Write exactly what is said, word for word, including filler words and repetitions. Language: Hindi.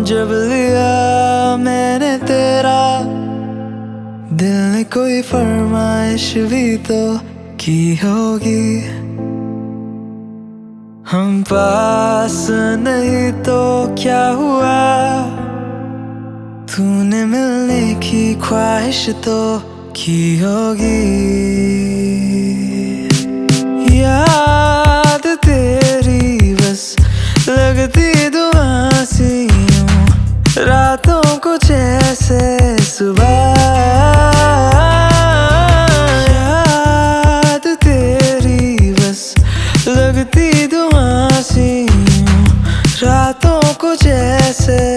जब लिया मैंने तेरा, दिल ने कोई फरमाइश भी तो की होगी। हम पास नहीं तो क्या हुआ, तूने मिलने की ख्वाहिश तो की होगी। याद तेरी बस लगती दुआ सी यूं, रातों को जैसे सुबह। याद तेरी बस लगती दुआ सी यूं, रातों को जैसे